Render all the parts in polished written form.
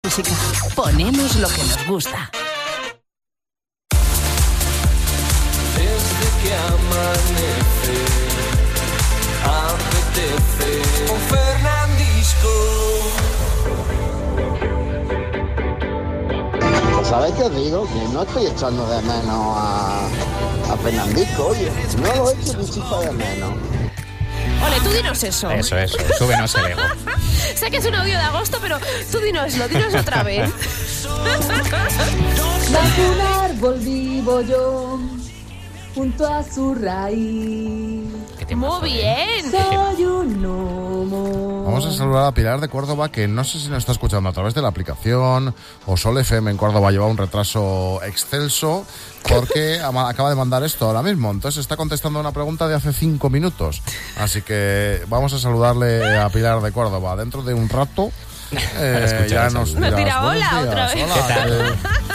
música. Ponemos lo que nos gusta. Desde que amanece, apetece con Fernandisco. Pues ¿sabéis qué os digo? Que no estoy echando de menos a Fernandisco, oye. No lo echo ni chispa de menos. Ole, tú dinos eso. Eso, súbenos el ego. Sé que es un audio de agosto, pero tú dinos otra vez. Bajo un árbol vivo yo, junto a su raíz. Muy bien. Soy un gnomo. Vamos a saludar a Pilar de Córdoba, que no sé si nos está escuchando a través de la aplicación o Sol FM en Córdoba lleva un retraso excelso porque acaba de mandar esto ahora mismo. Entonces está contestando una pregunta de hace 5 minutos. Así que vamos a saludarle a Pilar de Córdoba. Dentro de un rato ya nos dirás, tira hola otra vez. Hola, ¿qué tal?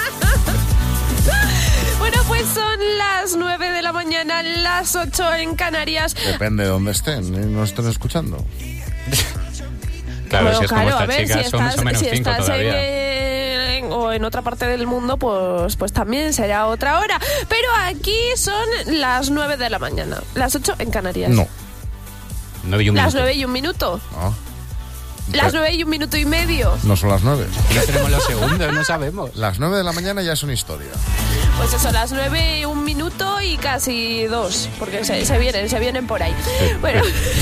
Bueno, pues son las 9 de la mañana, las 8 en Canarias. Depende de dónde estén, no estén escuchando. Claro, bueno, si es como esta chica, si son más o menos si 5 estás todavía. o en otra parte del mundo, pues también será otra hora. Pero aquí son las 9 de la mañana, las 8 en Canarias. No. 9 y un Las minuto. 9 y un minuto. Ah. Las 9 y un minuto y medio. No son las 9. No tenemos los segundos, no sabemos. Las 9 de la mañana ya es una historia. Pues eso, las 9 y un minuto y casi 2, porque se vienen por ahí. Bueno,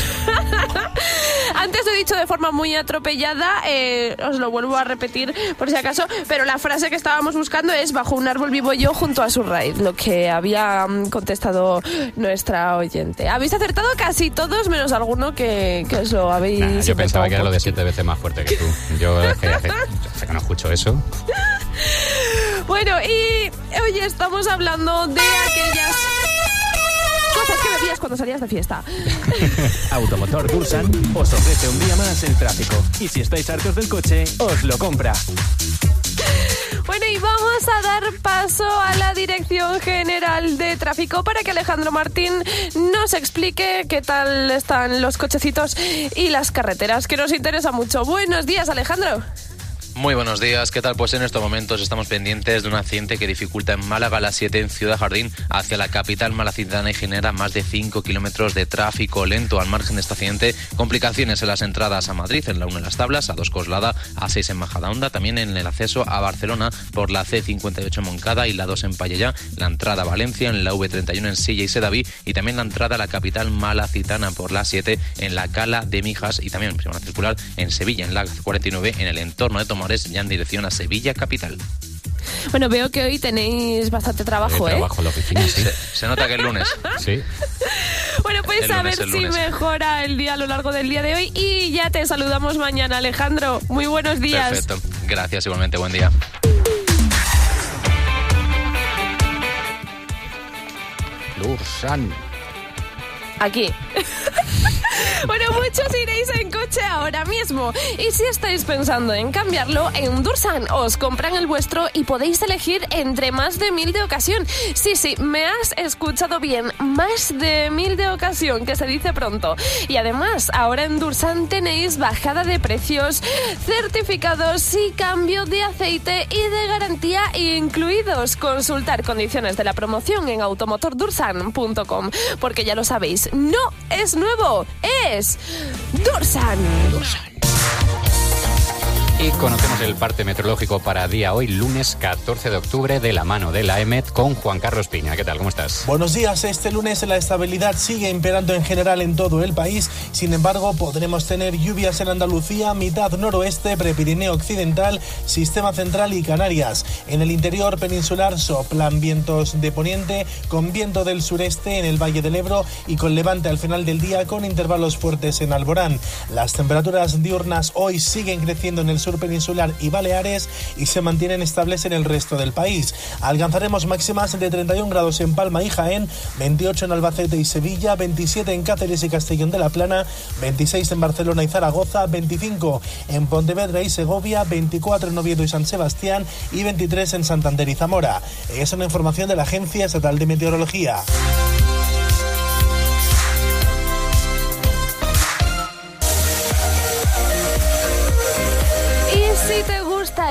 antes lo he dicho de forma muy atropellada, os lo vuelvo a repetir por si acaso, pero la frase que estábamos buscando es bajo un árbol vivo yo junto a su raíz, lo que había contestado nuestra oyente. Habéis acertado casi todos, menos alguno que os lo habéis... Nah, yo pensaba que era lo de poquito. 7 veces más fuerte que tú. Yo es que hace que no escucho eso. Bueno, y hoy estamos hablando de aquellas cosas que bebías cuando salías de fiesta. Automotor Dursan os ofrece un día más el tráfico. Y si estáis hartos del coche, os lo compra. Bueno, y vamos a dar paso a la Dirección General de Tráfico para que Alejandro Martín nos explique qué tal están los cochecitos y las carreteras, que nos interesa mucho. Buenos días, Alejandro. Muy buenos días, ¿qué tal? Pues en estos momentos estamos pendientes de un accidente que dificulta en Málaga la 7 en Ciudad Jardín hacia la capital malacitana y genera más de 5 kilómetros de tráfico lento. Al margen de este accidente, complicaciones en las entradas a Madrid, en la 1 en Las Tablas, a 2 Coslada, a 6 en Majadahonda, también en el acceso a Barcelona por la C58 en Moncada y la 2 en Pallejà, la entrada a Valencia en la V31 en Silla y Sedaví y también la entrada a la capital malacitana por la 7 en la Cala de Mijas y también se van a circular en Sevilla en la 49 en el entorno de Tomores ya en dirección a Sevilla capital. Bueno, veo que hoy tenéis bastante trabajo, Trabajo en la oficina, sí. Se nota que es lunes. Sí. Bueno, pues a ver si mejora el día a lo largo del día de hoy y ya te saludamos mañana, Alejandro. Muy buenos días. Perfecto. Gracias, igualmente. Buen día. Dursan. Aquí. Bueno, muchos iréis en coche ahora mismo. Y si estáis pensando en cambiarlo, en Dursan os compran el vuestro y podéis elegir entre más de 1000 de ocasión. Sí, me has escuchado bien. Más de 1000 de ocasión, que se dice pronto. Y además, ahora en Dursan tenéis bajada de precios, certificados y cambio de aceite y de garantía incluidos. Consultar condiciones de la promoción en automotordursan.com. Porque ya lo sabéis, no es nuevo, es Dursan. Y conocemos el parte meteorológico para día hoy, lunes 14 de octubre, de la mano de la EMET con Juan Carlos Piña. ¿Qué tal? ¿Cómo estás? Buenos días. Este lunes la estabilidad sigue imperando en general en todo el país. Sin embargo, podremos tener lluvias en Andalucía, mitad noroeste, Prepirineo occidental, sistema central y Canarias. En el interior peninsular soplan vientos de poniente con viento del sureste en el Valle del Ebro y con levante al final del día con intervalos fuertes en Alborán. Las temperaturas diurnas hoy siguen creciendo en el sur peninsular y Baleares y se mantienen estables en el resto del país. Alcanzaremos máximas de 31 grados en Palma y Jaén, 28 en Albacete y Sevilla, 27 en Cáceres y Castellón de la Plana, 26 en Barcelona y Zaragoza, 25 en Pontevedra y Segovia, 24 en Oviedo y San Sebastián y 23 en Santander y Zamora. Es una información de la Agencia Estatal de Meteorología.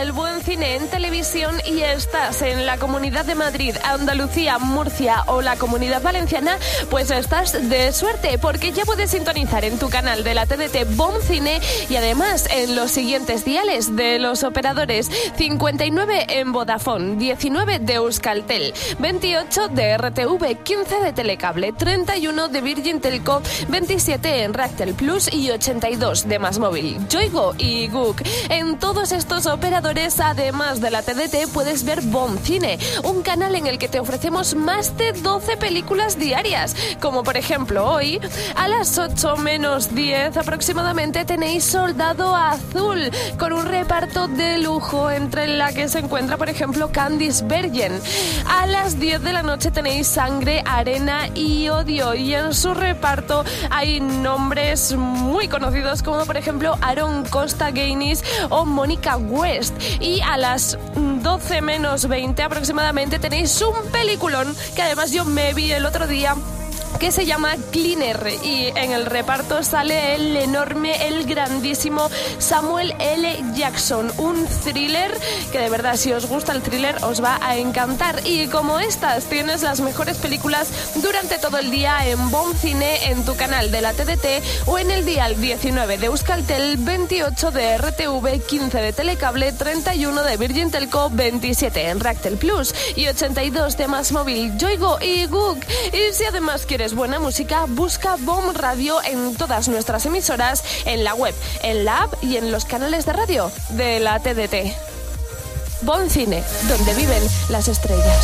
gusta el buen cine en televisión y estás en la Comunidad de Madrid, Andalucía, Murcia o la Comunidad Valenciana, pues estás de suerte porque ya puedes sintonizar en tu canal de la TDT Bon Cine y además en los siguientes diales de los operadores: 59 en Vodafone, 19 de Euskaltel, 28 de RTV, 15 de Telecable, 31 de Virgin Telco, 27 en Ractel Plus y 82 de Másmóvil, Yoigo y Guk. En todos estos operadores, además de la TDT, puedes ver Bon Cine, un canal en el que te ofrecemos más de 12 películas diarias, como por ejemplo hoy, a las 8 menos 10 aproximadamente, tenéis Soldado Azul, con un reparto de lujo entre la que se encuentra, por ejemplo, Candice Bergen. A las 10 de la noche tenéis Sangre, Arena y Odio, y en su reparto hay nombres muy conocidos como por ejemplo Aaron Costa Gainis o Mónica West. Y a las 12 menos 20 aproximadamente tenéis un peliculón que además yo me vi el otro día, que se llama Cleaner, y en el reparto sale el enorme, el grandísimo Samuel L. Jackson, un thriller que de verdad, si os gusta el thriller, os va a encantar. Y como estas, tienes las mejores películas durante todo el día en Bon Cine, en tu canal de la TDT o en el dial 19 de Euskaltel, 28 de RTV, 15 de Telecable, 31 de Virgin Telco, 27 en Ractel Plus y 82 de Másmóvil, Yoigo y Guk. Y si además quieres buena música, busca Bon Radio en todas nuestras emisoras, en la web, en la app y en los canales de radio de la TDT. Bon Cine, donde viven las estrellas.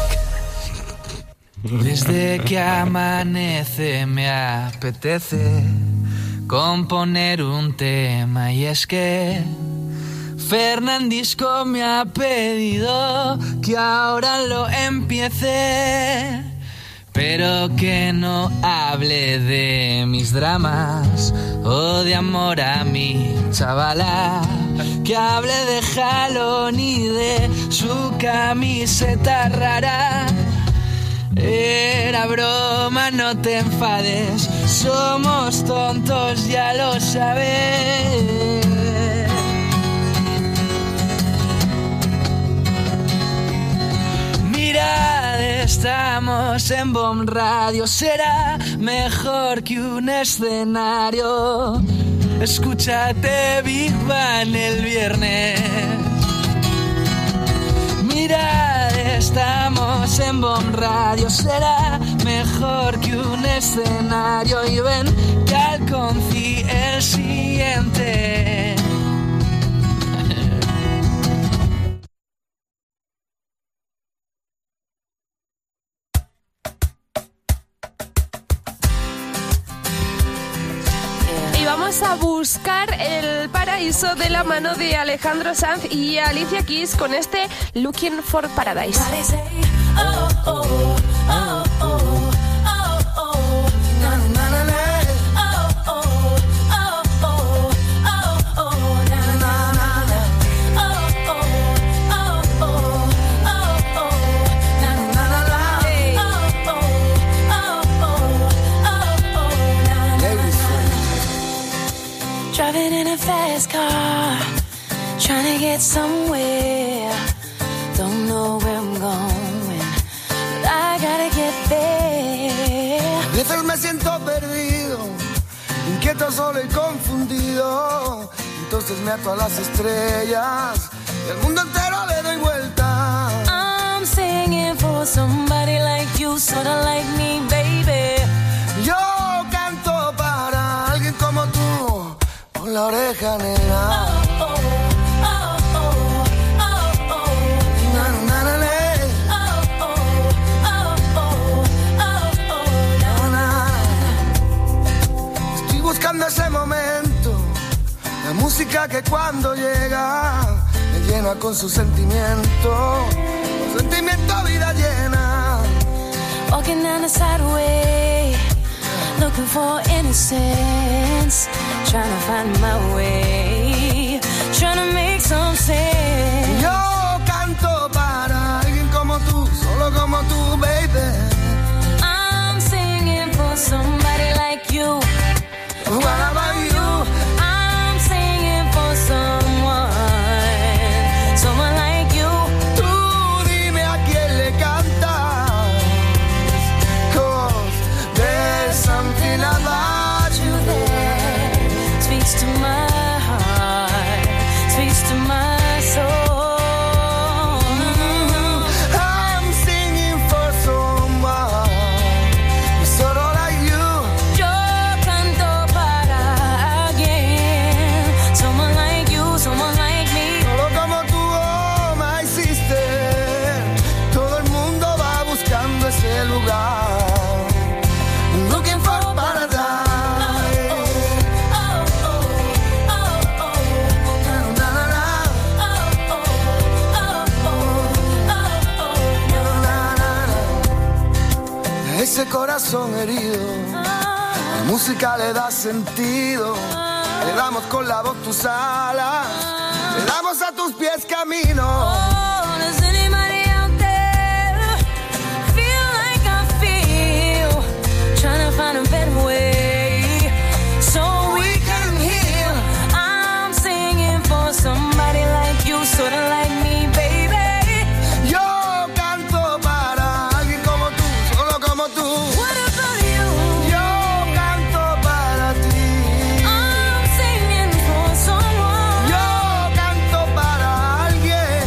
Desde que amanece me apetece componer un tema, y es que Fernandisco me ha pedido que ahora lo empiece, pero que no hable de mis dramas o de amor a mi chavala, que hable de jalón y de su camiseta rara. Era broma, no te enfades, somos tontos, ya lo sabes. Mirad, estamos en Bon Radio, será mejor que un escenario. Escúchate Big Bang el viernes. Mirad, estamos en Bon Radio, será mejor que un escenario. Y ven que al conci el siguiente. Vamos a buscar el paraíso de la mano de Alejandro Sanz y Alicia Keys con este Looking for Paradise. Driving in a fast car, trying to get somewhere. Don't know where I'm going, but I gotta get there. A veces me siento perdido, inquieto, solo y confundido. Entonces me ato a las estrellas y al mundo entero le doy vuelta. I'm singing for somebody like you, sorta like me, baby. Yo canto para alguien como tú, con la oreja negra. Oh, oh, oh, oh, oh, oh. Na, na, na, na. Oh, oh, oh, oh, oh, oh, na, na. Estoy buscando ese momento, la música que cuando llega me llena con su sentimiento, con sentimiento vida llena. Walking down the sideway, looking for innocence, trying to find my way, trying to make some sense. Yo canto para alguien como tú, solo como tú, baby. I'm singing for somebody like you. What about you? I'm singing for someone ese corazón herido. La música le da sentido. Le damos con la voz tus alas. Le damos a tus pies camino. Does anybody out there feel like I feel? Trying to find a better way so we can heal. I'm singing for somebody like you, sort of like me, baby. Yo canto para alguien como tú, solo como tú. What about you? Yo canto para ti. I'm singing for someone. Yo canto para alguien.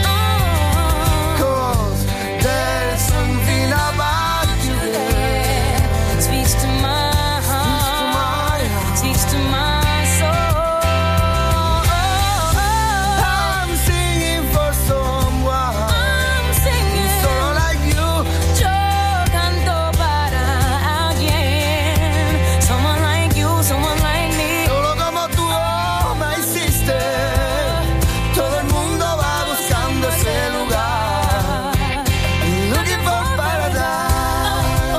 'Cause there's something about you that Speaks to my heart, speaks to my soul. I'm singing for someone. I'm singing. Solo like you. Yo canto para alguien, someone like you, someone like me. Solo como tú me hiciste. Todo el mundo va buscando ese lugar. Looking for paradise.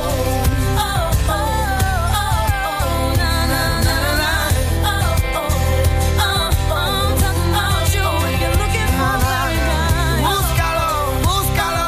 Búscalo, búscalo.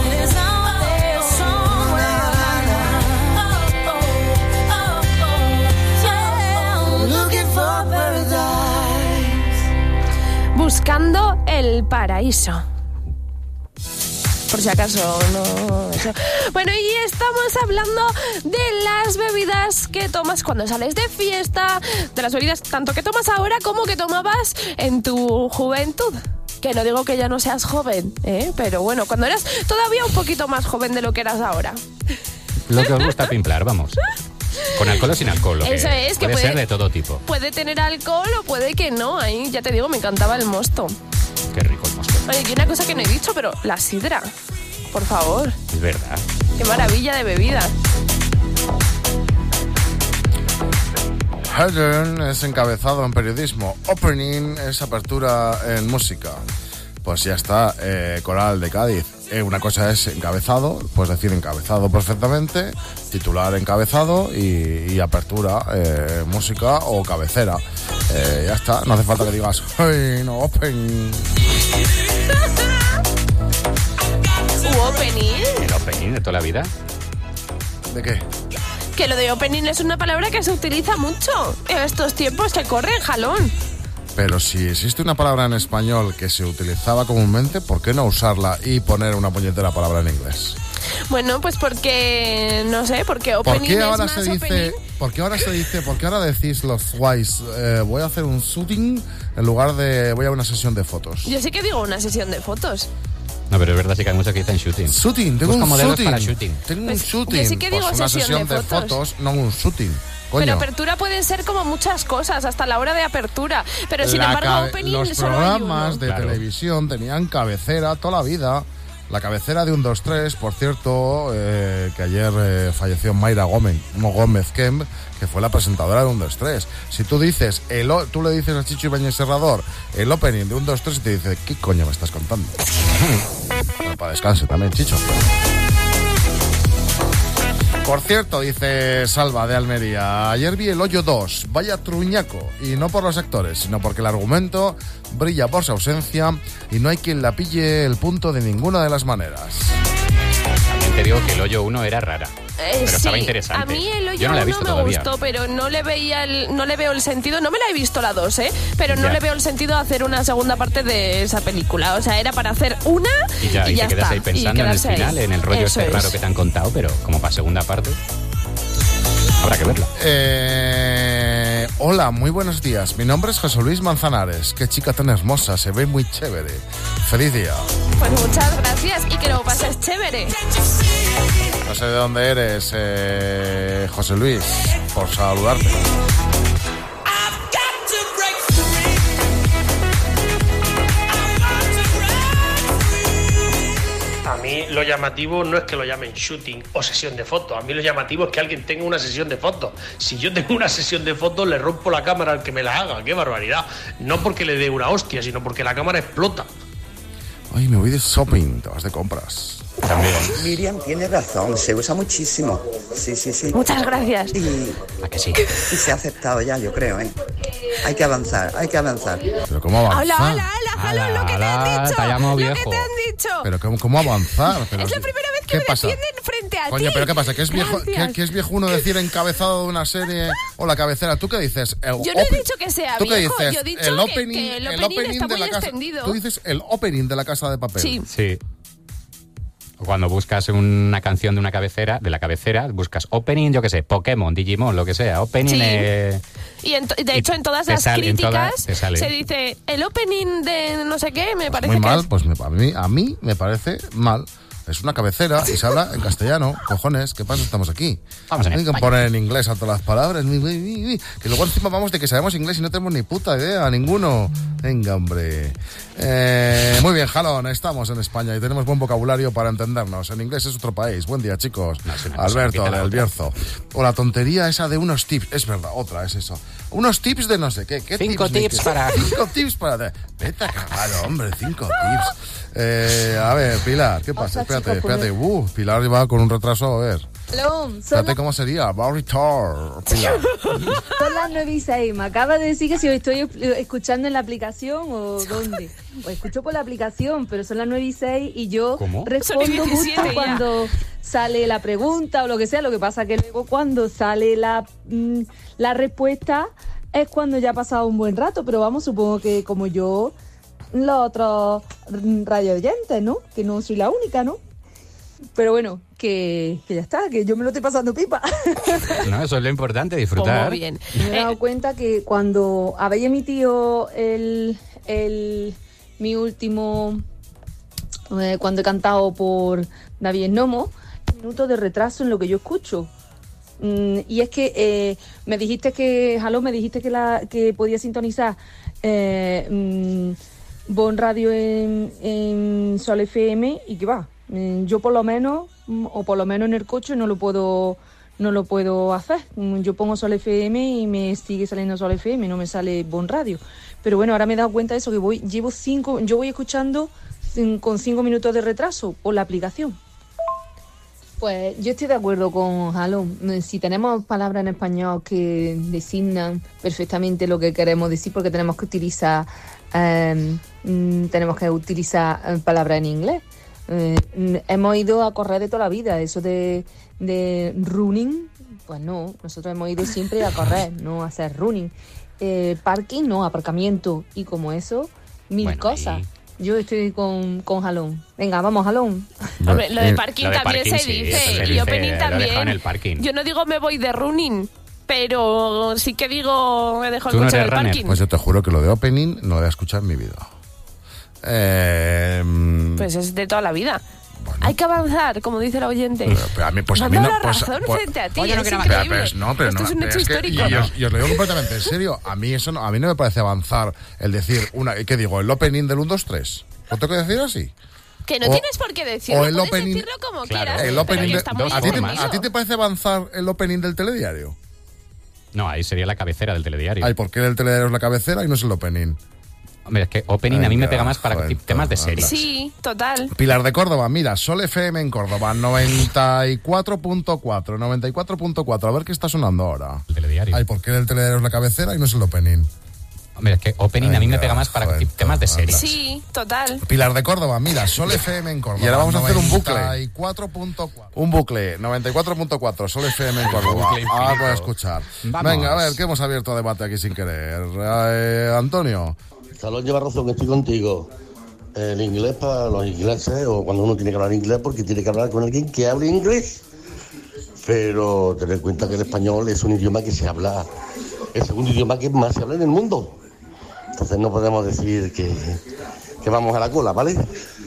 Looking for paradise. Buscando el paraíso. Por si acaso no... eso. Bueno, y estamos hablando de las bebidas que tomas cuando sales de fiesta, de las bebidas tanto que tomas ahora como que tomabas en tu juventud. Que no digo que ya no seas joven, pero bueno, cuando eras todavía un poquito más joven de lo que eras ahora. Lo que os gusta pimplar, vamos. Con alcohol o sin alcohol. Lo Eso es, que puede puede- ser de todo tipo. Puede tener alcohol o puede que no, ahí ya te digo, me encantaba el mosto. Qué rico el mosto. Oye, y una cosa que no he dicho, pero la sidra, por favor, Es verdad. qué maravilla de bebida. Headern es encabezado en periodismo. Opening es apertura en música. Pues ya está, Coral de Cádiz. Una cosa es encabezado, puedes decir encabezado perfectamente, titular encabezado y apertura, música o cabecera. Ya está, no hace falta que digas, hey, no, opening. Opening. El opening de toda la vida. ¿De qué? Que lo de opening es una palabra que se utiliza mucho en estos tiempos que corren jalón. Pero si existe una palabra en español que se utilizaba comúnmente, ¿por qué no usarla y poner una puñetera palabra en inglés? Bueno, pues porque, no sé, porque ¿Por opening qué es ahora más se dice, opening. por qué ahora decís los guays, voy a hacer un shooting en lugar de voy a una sesión de fotos? Yo sí que digo una sesión de fotos. No, pero es verdad, sí que hay muchos que dicen shooting. Shooting, tengo Busca un modelos shooting. para shooting. Tengo un Pues, shooting. yo sí que digo Pues una sesión de de fotos. fotos, no un shooting. Coño. Pero apertura puede ser como muchas cosas, hasta la hora de apertura. Pero sin La embargo, opening los solo hay programas uno. de Claro. televisión tenían cabecera toda la vida. La cabecera de 1, 2, 3, por cierto, que ayer falleció Mayra Gómez Kemp, que fue la presentadora de 1, 2, 3. Si tú dices, tú le dices a Chicho Ibáñez Serrador el opening de 1, 2, 3 y te dice, ¿qué coño me estás contando? Bueno, para descanse también, Chicho. Por cierto, dice Salva de Almería, ayer vi El Hoyo 2, vaya truñaco, y no por los actores, sino porque el argumento brilla por su ausencia y no hay quien la pille el punto de ninguna de las maneras. También te digo que El Hoyo 1 era rara. Pero Sí, estaba interesante. a mí el Yo hoyo no la he 1 visto me todavía. gustó, pero no le veo el sentido. No me la he visto la 2, pero no Ya. le veo el sentido hacer una segunda parte de esa película. O sea, era para hacer una Y ya, y ya te quedas está. ahí pensando en el quedarse ahí. final, en el rollo Eso este raro es. que te han contado, pero como para segunda parte, habrá que verla. Hola, muy buenos días. Mi nombre es José Luis Manzanares. Qué chica tan hermosa, se ve muy chévere. Feliz día. Pues muchas gracias y que lo pases chévere. No sé de dónde eres, José Luis, por saludarte. A mí lo llamativo no es que lo llamen shooting o sesión de fotos. A mí lo llamativo es que alguien tenga una sesión de fotos. Si yo tengo una sesión de fotos, le rompo la cámara al que me la haga. ¡Qué barbaridad! No porque le dé una hostia, sino porque la cámara explota. Ay, me voy de shopping, te vas de compras. También. Miriam tiene razón, se usa muchísimo. Sí, sí, sí. Muchas gracias. ¿A que sí? Y se ha aceptado ya, yo creo, ¿eh? Hay que avanzar, hay que avanzar. ¿Pero cómo avanzar? Hola, Jalón, lo que te han dicho. te ha llamado Lo viejo. que te han dicho. ¿Pero cómo avanzar? Pero Es la primera vez que ¿qué me pasa? defienden frente a Coño, ti. ¿pero qué pasa? ¿Que es viejo, Gracias. que es viejuno decir encabezado de una serie o la cabecera? ¿Tú qué dices? Yo no he dicho que sea ¿Tú qué viejo, dices? yo he dicho el que opening, el opening está de muy la casa. extendido. Tú dices el opening de La Casa de Papel. Sí. O cuando buscas una canción de una cabecera, buscas opening, yo qué sé, Pokémon, Digimon, lo que sea, opening. Sí. Y de hecho en todas las críticas te sale. se dice el opening de no sé qué, me parece Muy que mal, es. pues a mí me parece mal. Es una cabecera y se habla en castellano. Cojones, ¿qué pasa? Estamos aquí. Vamos en Hay que España. poner en inglés a todas las palabras. Que luego encima vamos de que sabemos inglés y no tenemos ni puta idea, ninguno. Venga, hombre. Muy bien, Jalón, estamos en España y tenemos buen vocabulario para entendernos. En inglés es otro país. Buen día, chicos. Alberto, quita la del otra. Bierzo. O la tontería esa de unos tips. Es verdad, otra es eso. Unos tips de no sé qué. ¿Qué 5 de tips qué? para... 5 tips para... Vete a cagar, hombre, 5 tips. A ver, Pilar, ¿qué pasa? Hola, Espérate. chicos, Pilar va con un retraso, a ver. Hello, Espérate cómo sería. Barritor, Pilar. son las 9:06. Me acaba de decir que si os estoy escuchando en la aplicación o dónde. Os escucho por la aplicación, pero son las 9:06 y yo ¿Cómo? Son respondo 17 justo ya. cuando sale la pregunta o lo que sea. Lo que pasa que luego cuando sale la respuesta es cuando ya ha pasado un buen rato. Pero vamos, supongo que como yo, los otros radio oyentes, ¿no? Que no soy la única, ¿no? Pero bueno, que ya está, que yo me lo estoy pasando pipa. No, eso es lo importante, disfrutar. Como bien. Me he dado cuenta que cuando habéis emitido mi último, cuando he cantado por David Nomo, minutos de retraso en lo que yo escucho. Y es que me dijiste que podía sintonizar Bon Radio en Sol FM y que va. Yo por lo menos en el coche no lo puedo hacer. Yo pongo Sol FM y me sigue saliendo Sol FM, no me sale Bon Radio. Pero bueno, ahora me he dado cuenta de eso, que yo voy escuchando con 5 minutos de retraso por la aplicación. Pues yo estoy de acuerdo con Jalón. Si tenemos palabras en español que designan perfectamente lo que queremos decir, porque tenemos que utilizar palabras en inglés. Hemos ido a correr de toda la vida, eso de running, pues no, nosotros hemos ido siempre a correr, no a hacer running. Parking, no, aparcamiento, y como eso, mil cosas. Yo estoy con Jalón. Venga, vamos, Jalón. Hombre, lo de parking Lo de también parking, se sí, dice, eso se y dice, opening lo he dejado en también. el parking. Yo no digo me voy de running, pero sí que digo me dejo el ¿Tú no coche en eres el runner? parking. Pues yo te juro que lo de opening no lo he escuchado en mi vida. Pues es de toda la vida. Hay que avanzar, como dice el oyente. Pero a mí, pues Me a han mí dado no. la razón frente a ti, Oye, no es quiero increíble. pero Esto no, es un hecho es que- histórico. y os lo digo completamente en serio. A mí no me parece avanzar el decir ¿qué digo? El opening del 1, 2, 3. ¿Lo tengo que decir así? Que no O- tienes por qué decirlo, o el puedes opening- decirlo como Claro, quieras. El pero opening que está muy ¿a extendido. ti te parece avanzar el opening del telediario? No, ahí sería la cabecera del telediario. Ay, ¿por qué el telediario es la cabecera y no es el opening? Hombre, es que opening a mí me pega más para Joder, temas de series. Sí, total. Pilar de Córdoba, mira, Sol FM en Córdoba, 94.4, 94.4. A ver qué está sonando ahora. El telediario. Ay, ¿por qué el telediario es la cabecera y no es el opening? Hombre, es que opening a mí me Venga, pega más para joder, temas de series. Sí, total. Pilar de Córdoba, mira, Sol FM en Córdoba. Y ahora vamos a hacer un bucle. 94.4. Un bucle, 94.4, Sol FM en Córdoba. Bucle infinito. Ahora voy a escuchar. Vamos. Venga, a ver, que hemos abierto debate aquí sin querer. Antonio. Salón lleva razón, estoy contigo. El inglés para los ingleses, o cuando uno tiene que hablar inglés, porque tiene que hablar con alguien que hable inglés. Pero tener en cuenta que el español es un idioma que se habla, el segundo idioma que más se habla en el mundo. Entonces no podemos decir que vamos a la cola, ¿vale?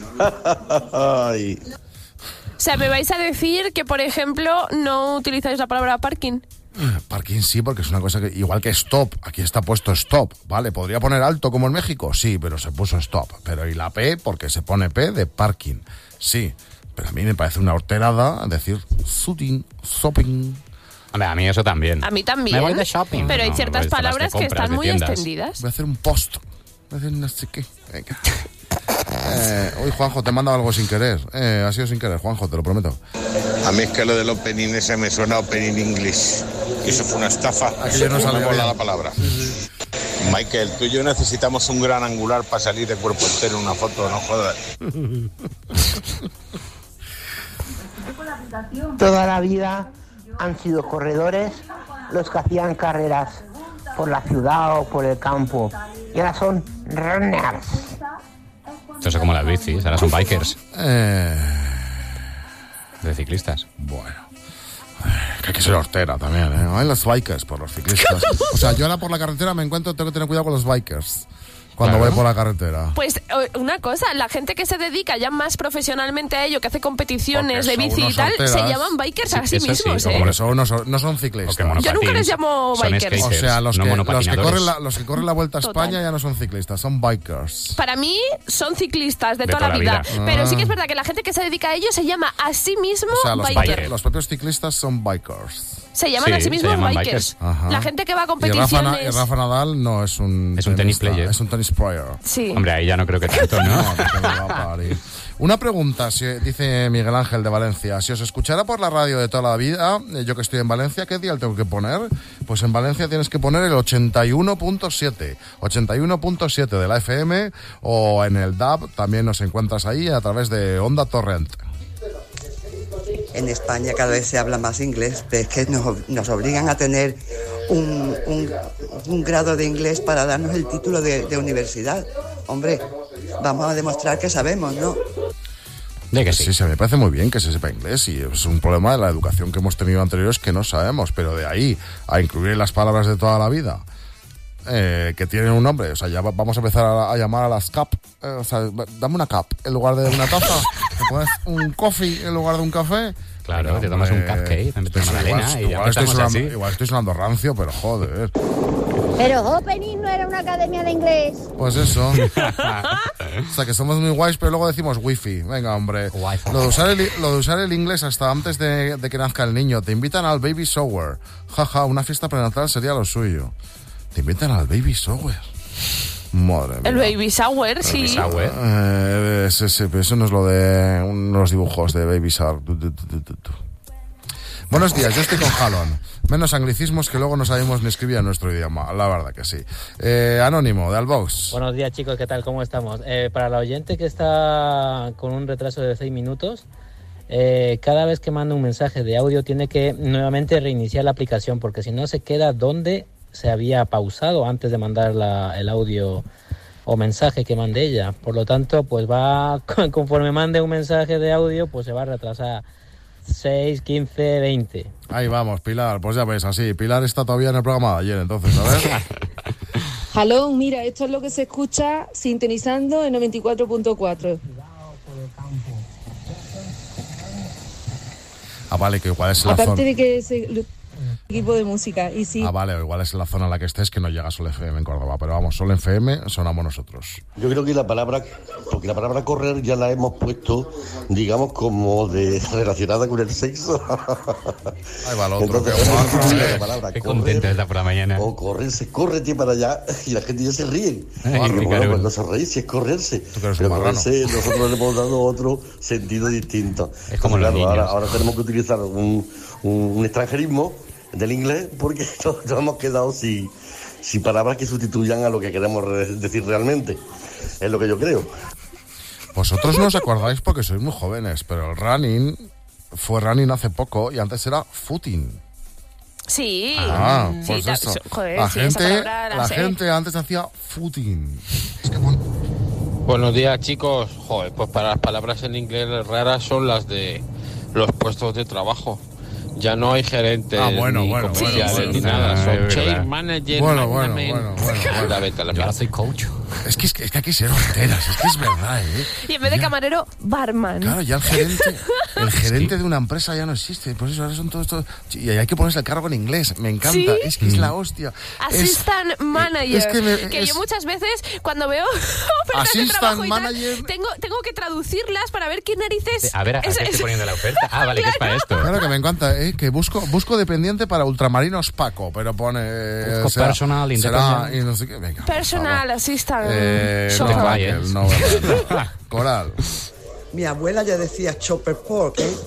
Ay. O sea, me vais a decir que, por ejemplo, no utilizáis la palabra parking. Parking sí, porque es una cosa que, igual que stop, aquí está puesto stop, ¿vale? ¿Podría poner alto como en México? Sí, pero se puso stop. Pero y la P, porque se pone P de parking. Sí, pero a mí me parece una horterada decir shooting, shopping. Hombre, a mí eso también. A mí también. Me voy de shopping. Pero hay No, ciertas me voy de las palabras que compras están de muy tiendas. extendidas. Voy a hacer un post. Voy a hacer no sé qué. Venga. Uy, Juanjo, te he mandado algo sin querer. Ha sido sin querer, Juanjo, te lo prometo. A mí es que lo del opening ese me suena a opening English. Y eso fue una estafa. Aquello no sale bien. La palabra. Michael, tú y yo necesitamos un gran angular para salir de cuerpo entero en una foto, no jodas. Toda la vida han sido corredores los que hacían carreras por la ciudad o por el campo. Y ahora son runners. Esto es como las bicis, ahora son bikers. De ciclistas. Bueno. Que hay que ser hortera también, ¿eh? Hay los bikers por los ciclistas. O sea, yo ahora por la carretera me encuentro, tengo que tener cuidado con los bikers cuando voy por la carretera. Pues una cosa, la gente que se dedica ya más profesionalmente a ello, que hace competiciones Porque de bici y tal, horteras. se llaman bikers a sí mismos, sí, ¿eh? Por eso no son ciclistas. Yo nunca les llamo bikers. O sea, los que corren la Vuelta a Total. España ya no son ciclistas, son bikers. Para mí son ciclistas de toda la vida. Pero sí que es verdad que la gente que se dedica a ello se llama a sí mismo O sea, biker. los propios ciclistas son bikers. Se llaman a sí mismos bikers. Ajá. La gente que va a Y competiciones... Rafa Nadal no es un tenis player. Es un tenis player. Sí. Hombre, ahí ya no creo que tanto, ¿no? porque me va a parir. Una pregunta, dice Miguel Ángel de Valencia. Si os escuchara por la radio de toda la vida, yo que estoy en Valencia, ¿qué dial tengo que poner? Pues en Valencia tienes que poner el 81.7. 81.7 de la FM, o en el DAB también nos encuentras ahí a través de Onda Torrent. En España cada vez se habla más inglés, pero es que nos obligan a tener un grado de inglés para darnos el título de universidad. Hombre, vamos a demostrar que sabemos, ¿no? De que sí. Se me parece muy bien que se sepa inglés, y es un problema de la educación que hemos tenido anteriores que no sabemos, pero de ahí a incluir las palabras de toda la vida, que tienen un nombre, o sea, ya vamos a empezar a llamar a las cup, o sea, dame una cup en lugar de una taza, me pones un coffee en lugar de un café. Claro, te tomas un cupcake, te metes una magdalena y ya empezamos así. Igual estoy sonando rancio, pero joder. Pero Opening no era una academia de inglés. Pues eso. O sea, que somos muy guays, pero luego decimos wifi. Venga, hombre. Lo de usar el inglés hasta antes de que nazca el niño. Te invitan al baby shower. Jaja, una fiesta prenatal sería lo suyo. Te invitan al baby shower. Madre mía. El baby shower, sí. Eso no es lo de unos dibujos de baby shower. Buenos días, yo estoy con Jalón. Menos anglicismos que luego no sabemos ni escribir en nuestro idioma, la verdad que sí. Anónimo, de Albox. Buenos días, chicos, ¿qué tal? ¿Cómo estamos? Para la oyente que está con un retraso de 6 minutos, cada vez que manda un mensaje de audio tiene que nuevamente reiniciar la aplicación, porque si no se queda donde se había pausado antes de mandar el audio o mensaje que mande ella. Por lo tanto, pues va, conforme mande un mensaje de audio, pues se va a retrasar 6, 15, 20. Ahí vamos, Pilar, pues ya ves, así. Pilar está todavía en el programa de ayer, entonces, ¿sabes? Jalón, mira, esto es lo que se escucha sintonizando en 94.4. Ah, vale, que igual es la zona. Aparte de que es el equipo de música, y sí. Ah, vale, igual es la zona en la que estés que no llega Sol FM en Córdoba, pero vamos, Sol FM sonamos nosotros. Yo creo que la palabra correr ya la hemos puesto, digamos, como relacionada con el sexo. Ahí va el otro. Entonces, la palabra qué contenta está por la mañana. O correrse, córrete para allá, y la gente ya se ríe. Bueno, no se ríe si es correrse. Pero correrse, nosotros le hemos dado otro sentido distinto. Es como los niños. Ahora tenemos que utilizar un extranjerismo del inglés, porque nos hemos quedado sin palabras que sustituyan a lo que queremos decir realmente. Es lo que yo creo. Vosotros no os acordáis porque sois muy jóvenes, pero el running fue running hace poco y antes era footing. Sí. Pues sí, eso. Joder, la sí, gente antes hacía footing. Buenos días, chicos. Joder, pues para las palabras en inglés raras son las de los puestos de trabajo. Ya no hay gerentes ni comerciales ni nada. Son chair manager, Yo ahora soy coach. Es que hay que ser horteras, es que es verdad, ¿eh? Y en vez de camarero, barman. Claro, ya el gerente de una empresa ya no existe. Pues eso, ahora son todos. Y hay que ponerse el cargo en inglés. Me encanta. ¿Sí? Es que es la hostia. Assistant manager. Que yo muchas veces, cuando veo ofertas de trabajo y tal, tengo que traducirlas para ver qué narices. A ver, ¿a qué estoy poniendo la oferta? Ah, vale, claro. Que es para esto. Claro, que me encanta, que busco dependiente para ultramarinos Paco, pero pone. Busco personal, y no sé qué. Venga, personal assistant. Dursan Michael, no, Coral. Mi abuela ya decía chopper pork, ¿eh?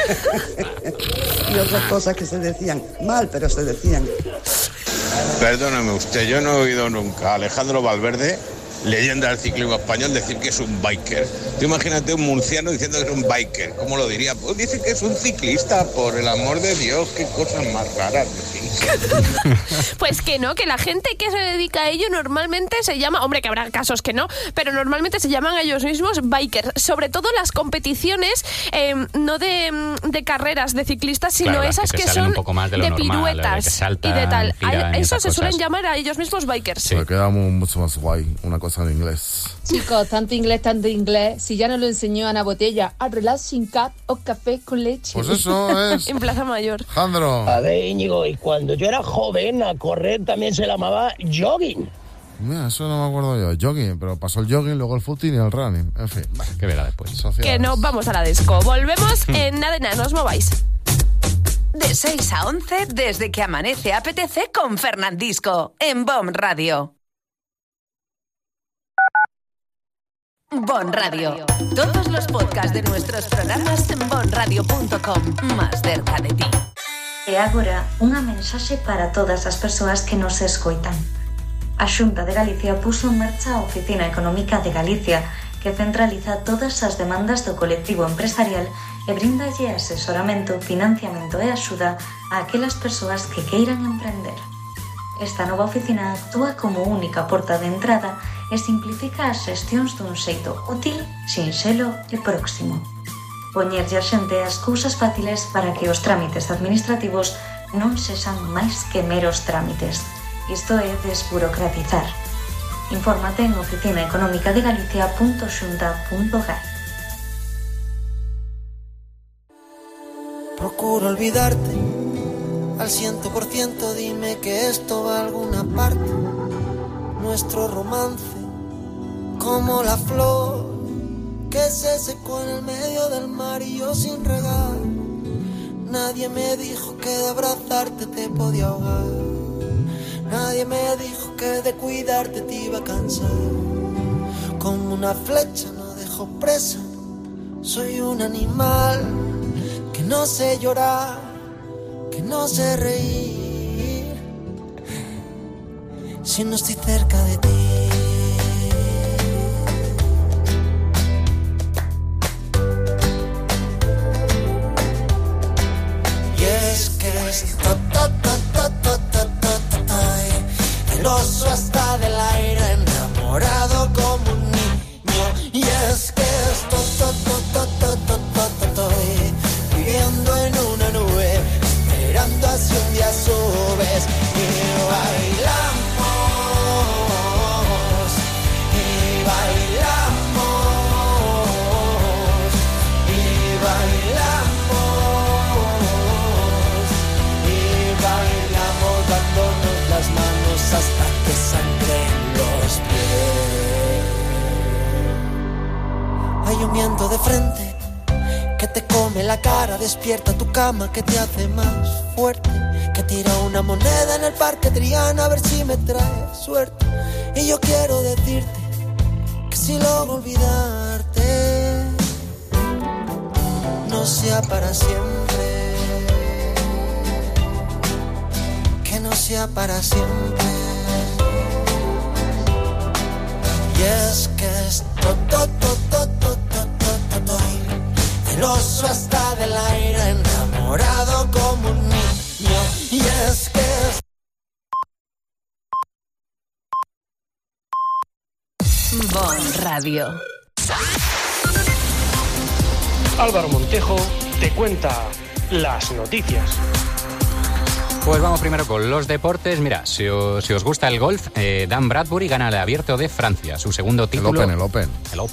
Y otras cosas que se decían mal, pero se decían. Perdóname usted, yo no he oído nunca a Alejandro Valverde, leyenda del ciclismo español, decir que es un biker. Tú imagínate un murciano diciendo que es un biker, ¿cómo lo diría? Pues dice que es un ciclista, por el amor de Dios, qué cosas más raras. Pues que no, que la gente que se dedica a ello normalmente se llama, hombre, que habrá casos que no, pero normalmente se llaman a ellos mismos bikers, sobre todo las competiciones, no de carreras de ciclistas, sino claro, esas que son de piruetas que saltan, y de tal. tiran, Eso se suelen cosas. llamar a ellos mismos bikers. Se queda mucho más guay una cosa en inglés. Chicos, tanto inglés, si ya nos lo enseñó Ana Botella, a relax sin cat o café con leche. Pues eso es. En Plaza Mayor. Jandro. A ver, Íñigo, y cuando yo era joven, a correr también se llamaba jogging. Mira, eso no me acuerdo yo. Jogging, pero pasó el jogging, luego el footing y el running. En fin. ¿Qué verá después? Que no, vamos a la disco. Volvemos en nada, no os mováis. De 6 a 11, desde que amanece apetece con Fernandisco, en BOM Radio. BOM Radio. Todos los podcasts de nuestros programas en bomradio.com. Más cerca de ti. E agora, unha mensaxe para todas as persoas que nos escoitan. A Xunta de Galicia puso en marcha a Oficina Económica de Galicia, que centraliza todas as demandas do colectivo empresarial e brindalle asesoramento, financiamento e axuda a aquelas persoas que queiran emprender. Esta nova oficina actúa como única porta de entrada e simplifica as xestións dun xeito útil, sinxelo e próximo. Poñerlle a xente as cousas fáciles para que os trámites administrativos non sexan máis que meros trámites. Isto é desburocratizar. Infórmate en oficinaeconomicadegalicia.xunta.gal. Procuro olvidarte al 100%, dime que esto va a alguna parte. Nuestro romance, como la flor que se secó en el medio del mar y yo sin regar. Nadie me dijo que de abrazarte te podía ahogar. Nadie me dijo que de cuidarte te iba a cansar. Como una flecha no dejo presa. Soy un animal que no sé llorar, que no sé reír si no estoy cerca de ti. Y es que esto celoso hasta del aire, enamorado como un niño. Y es que esto viviendo en una nube, esperando a si un día subes. Y bailamos, y bailamos, y bailamos, y bailamos dándonos las manos hasta que sangren los pies. Hay un viento de frente que te come la cara, despierta tu cama, que te hace más fuerte, que tira una moneda en el parque Triana a ver si me trae suerte. Y yo quiero decirte que si logro olvidarte, no sea para siempre, que no sea para siempre. Y es que esto celoso hasta del aire, enamorado como un niño. Y es que BOM Radio. Álvaro Montejo te cuenta las noticias. Pues vamos primero con los deportes. Mira, si os gusta el golf, Dan Bradbury gana el Abierto de Francia, su segundo título. El Open.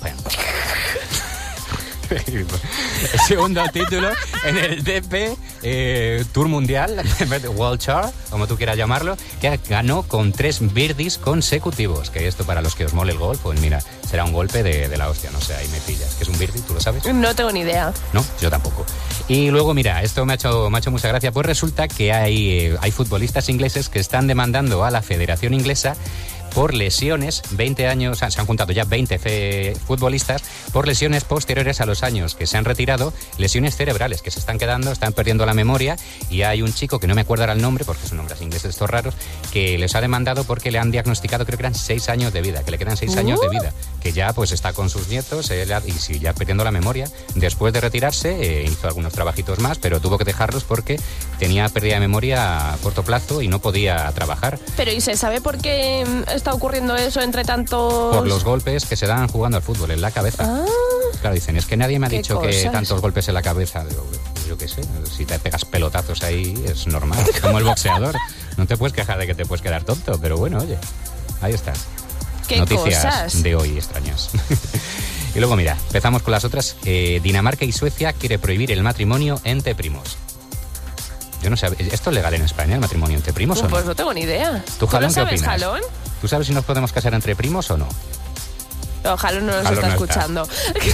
El segundo título en el DP Tour Mundial, World Tour, como tú quieras llamarlo, que ganó con 3 birdies consecutivos. Que esto, para los que os mole el golf, pues mira, será un golpe de la hostia, no sé, ahí me pillas. ¿Qué es un birdie? ¿Tú lo sabes? No tengo ni idea. No, yo tampoco. Y luego, mira, esto me ha hecho mucha gracia, pues resulta que hay futbolistas ingleses que están demandando a la Federación Inglesa por lesiones, 20 años, se han juntado ya 20 futbolistas por lesiones posteriores a los años que se han retirado, lesiones cerebrales que se están quedando, están perdiendo la memoria, y hay un chico que no me acuerdo ahora el nombre, porque son nombres ingleses estos raros, que les ha demandado porque le han diagnosticado, creo que eran 6 años de vida, que le quedan 6 años de vida, que ya pues está con sus nietos, y sigue ya perdiendo la memoria. Después de retirarse, hizo algunos trabajitos más, pero tuvo que dejarlos porque tenía pérdida de memoria a corto plazo y no podía trabajar. Pero ¿y se sabe por qué está ocurriendo eso entre tantos...? Por los golpes que se dan jugando al fútbol, en la cabeza. Claro, dicen, es que nadie me ha dicho que tantos golpes en la cabeza. Yo qué sé, si te pegas pelotazos ahí es normal, como el boxeador. No te puedes quejar de que te puedes quedar tonto, pero bueno, oye, ahí está. ¿Qué noticias cosas de hoy extrañas. Y luego, mira, empezamos con las otras. Dinamarca y Suecia quiere prohibir el matrimonio entre primos. Yo no sé, ¿esto es legal en España, el matrimonio entre primos o no? Pues no tengo ni idea. ¿Tú, Jalón, qué opinas? Jalón? ¿Tú sabes si nos podemos casar entre primos o no? No, Jalón no nos está escuchando.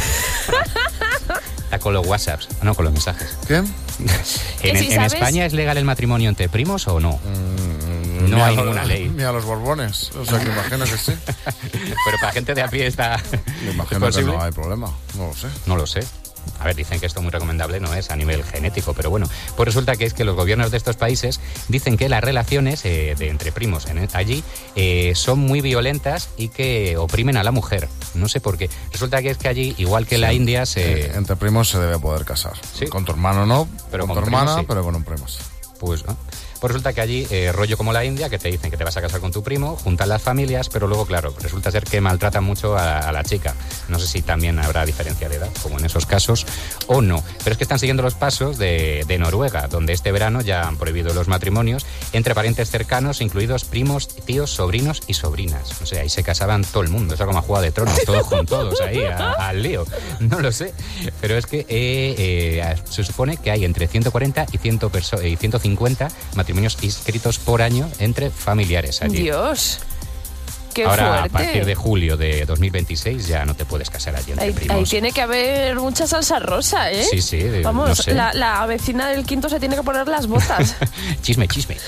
Está con los WhatsApps, no, con los mensajes. ¿Qué? ¿En España es legal el matrimonio entre primos o no? No hay ninguna ley. Ni a los Borbones, o sea que imagino que sí. Pero para gente de a pie está... Me imagino que no hay problema, no lo sé. No lo sé. A ver, dicen que esto muy recomendable no es a nivel genético, pero bueno, pues resulta que es que los gobiernos de estos países dicen que las relaciones entre primos allí son muy violentas y que oprimen a la mujer. No sé por qué. Resulta que es que allí, igual que en la India, entre primos se debe poder casar. ¿Sí? Con tu hermano no, pero con tu hermana, sí. Pero con un primo sí. Pues no. Pues resulta que allí, rollo como la India, que te dicen que te vas a casar con tu primo, juntan las familias, pero luego, claro, resulta ser que maltratan mucho a la chica. No sé si también habrá diferencia de edad, como en esos casos, o no. Pero es que están siguiendo los pasos de Noruega, donde este verano ya han prohibido los matrimonios entre parientes cercanos, incluidos primos, tíos, sobrinos y sobrinas. O sea, ahí se casaban todo el mundo, eso como a Juego de Tronos, todos juntos ahí, al lío. No lo sé, pero es que se supone que hay entre 140 y 150 matrimonios inscritos por año entre familiares allí. Dios, qué ahora, fuerte. A partir de julio de 2026 ya no te puedes casar allí entre primos. Ahí tiene que haber mucha salsa rosa, ¿eh? Sí, sí. Vamos, no sé. la vecina del quinto se tiene que poner las botas. Chisme.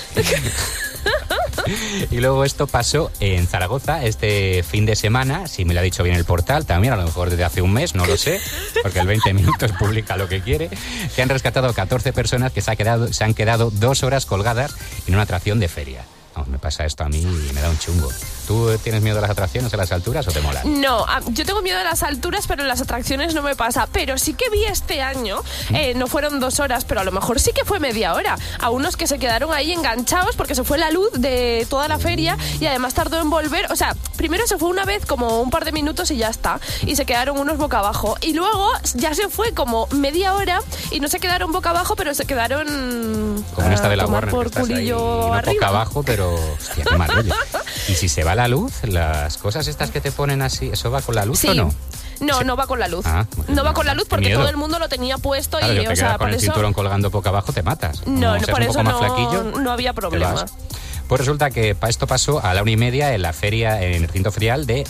Y luego esto pasó en Zaragoza este fin de semana, si me lo ha dicho bien el portal, también a lo mejor desde hace un mes, no lo sé, porque el 20 minutos publica lo que quiere, que han rescatado 14 personas que se han quedado 2 horas colgadas en una atracción de feria. Vamos, me pasa esto a mí y me da un chungo. ¿Tú tienes miedo a las atracciones, a las alturas o te molan? No, yo tengo miedo a las alturas, pero en las atracciones no me pasa. Pero sí que vi este año, no fueron 2 horas, pero a lo mejor sí que fue media hora, a unos que se quedaron ahí enganchados porque se fue la luz de toda la feria y además tardó en volver. O sea, primero se fue una vez como un par de minutos y ya está, y se quedaron unos boca abajo. Y luego ya se fue como media hora y no se quedaron boca abajo, pero se quedaron como en esta de la Warner, por que estás culillo ahí, no arriba. Boca abajo, pero hostia, qué mal rollo. Y si se va la luz, las cosas estas que te ponen así, ¿eso va con la luz o no? No va con la luz. Bueno, no va con la luz porque miedo. todo el mundo lo tenía puesto. Claro, y te quedas con el cinturón colgando boca abajo, te matas. No, por eso flaquillo, no había problema. Pues resulta que esto pasó a la 1:30 en la feria, en el recinto ferial de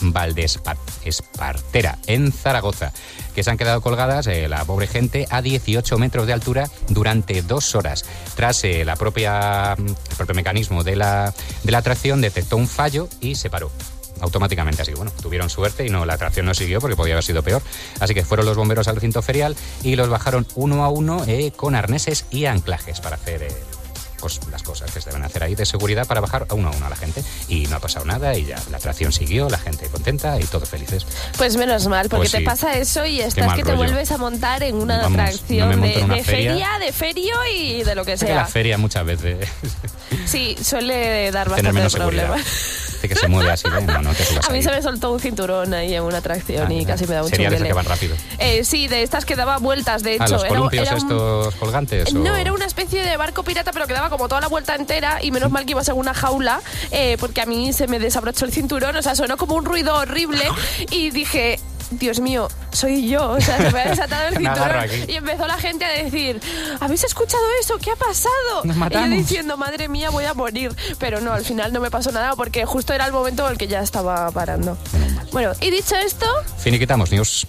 Valdespartera, en Zaragoza, que se han quedado colgadas la pobre gente a 18 metros de altura durante 2 horas. Tras el propio mecanismo de la atracción detectó un fallo y se paró automáticamente. Así que bueno, tuvieron suerte y la atracción no siguió porque podía haber sido peor. Así que fueron los bomberos al recinto ferial y los bajaron uno a uno con arneses y anclajes para hacer pues las cosas que se deben hacer ahí de seguridad para bajar uno a uno a la gente. Y no ha pasado nada y ya la atracción siguió, la gente contenta y todos felices. Pues menos mal, porque pues te sí. pasa eso y estás que te rollo. Vuelves a montar en una atracción de feria, de ferio y de lo que sea. La feria muchas veces sí, suele dar bastante menos problema. Que se mueve así de no te subas a mí ahí. Se me soltó un cinturón ahí en una atracción y casi me da un Sería de chunguele. que van rápido. Sí, de estas que daba vueltas, de hecho. ¿Los columpios estos colgantes? No, era una especie de barco pirata, pero que daba como toda la vuelta entera y menos mal que ibas en una jaula, porque a mí se me desabrochó el cinturón, o sea, sonó como un ruido horrible y dije... Dios mío, soy yo, o sea, se me ha desatado el cinturón y empezó la gente a decir, ¿habéis escuchado eso? ¿Qué ha pasado? Nos matamos. Y yo diciendo, madre mía, voy a morir, pero no, al final no me pasó nada porque justo era el momento en el que ya estaba parando. Bueno, y dicho esto... Finiquitamos, news.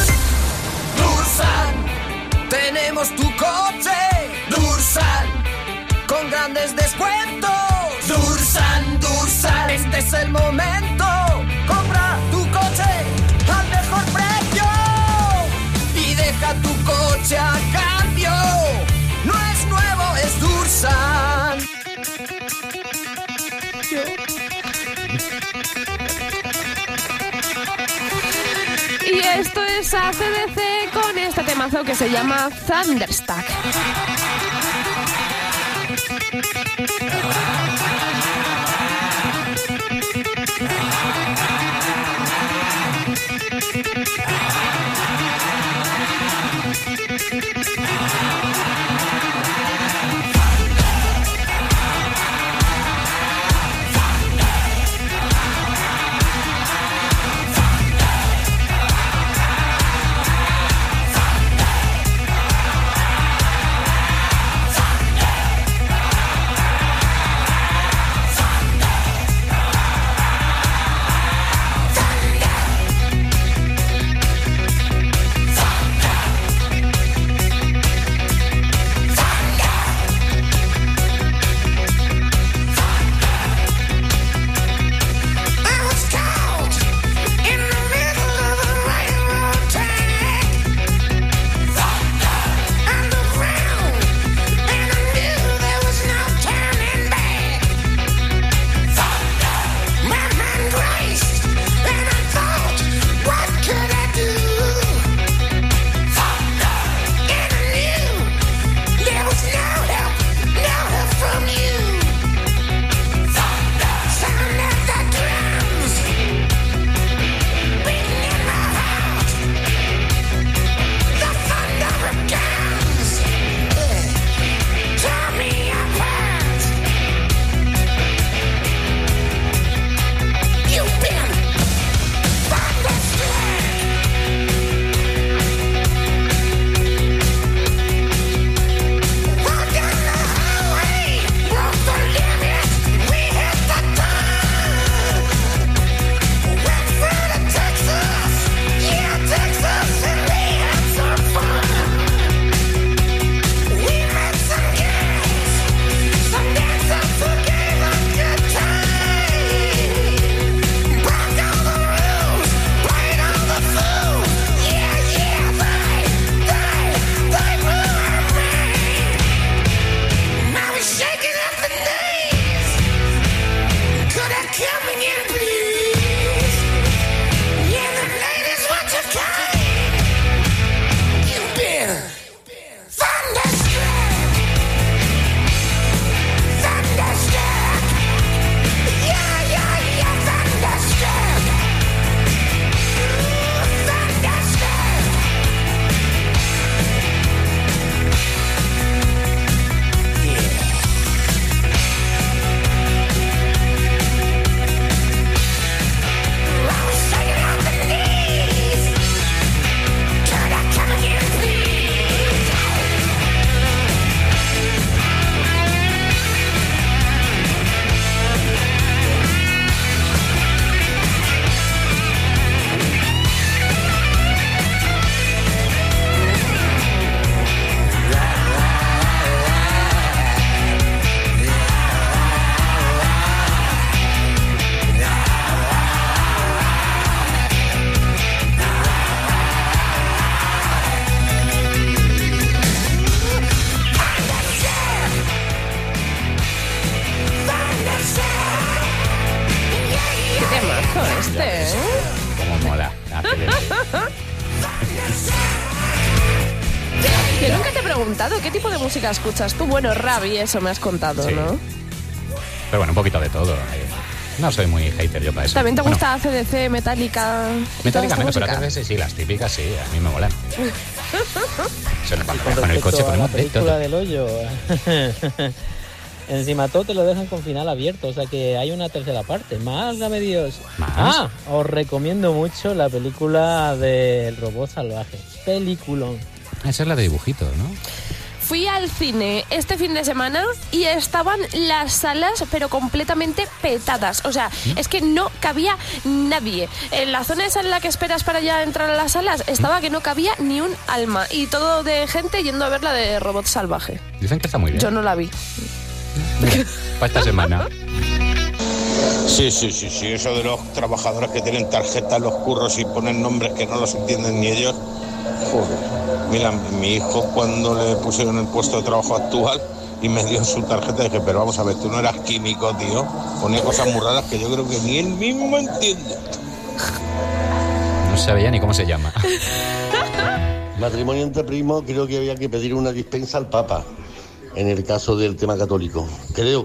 Dursan, tenemos tu coche. Dursan, con grandes descuentos. Dursan, este es el momento. saca tu coche a cambio. No es nuevo, es Dursan. Y esto es AC/DC con este temazo que se llama Thunderstruck. Como mola. Que nunca te he preguntado qué tipo de música escuchas tú. Bueno, rap y eso me has contado, Sí. ¿no? Pero bueno, un poquito de todo. No soy muy hater yo para eso. ¿También te Bueno, gusta AC/DC, Metallica? Metallica menos, pero música? otras veces sí, las típicas sí, a mí me molan. Se nos va Con con el respecto coche, a la ponemos de película todo. del hoyo, encima todo te lo dejan con final abierto, o sea que hay una tercera parte. Válgame Dios. ¿Más? Os recomiendo mucho la película del robot salvaje. Peliculón. Esa es la de dibujitos, ¿no? Fui al cine este fin de semana y estaban las salas pero completamente petadas. O sea, es que no cabía nadie. En la zona esa en la que esperas para ya entrar a las salas estaba que no cabía ni un alma. Y todo de gente yendo a ver la de Robot Salvaje. Dicen que está muy bien. Yo no la vi. Para esta semana. Sí, eso de los trabajadores que tienen tarjetas, los curros y ponen nombres que no los entienden ni ellos, Joder. Mira, mi hijo cuando le pusieron el puesto de trabajo actual y me dio su tarjeta, dije, pero vamos a ver, tú no eras químico, tío. Ponía cosas muy raras que yo creo que ni él mismo entiende. No sabía ni cómo se llama. Matrimonio entre primos, creo que había que pedir una dispensa al Papa, en el caso del tema católico. Creo.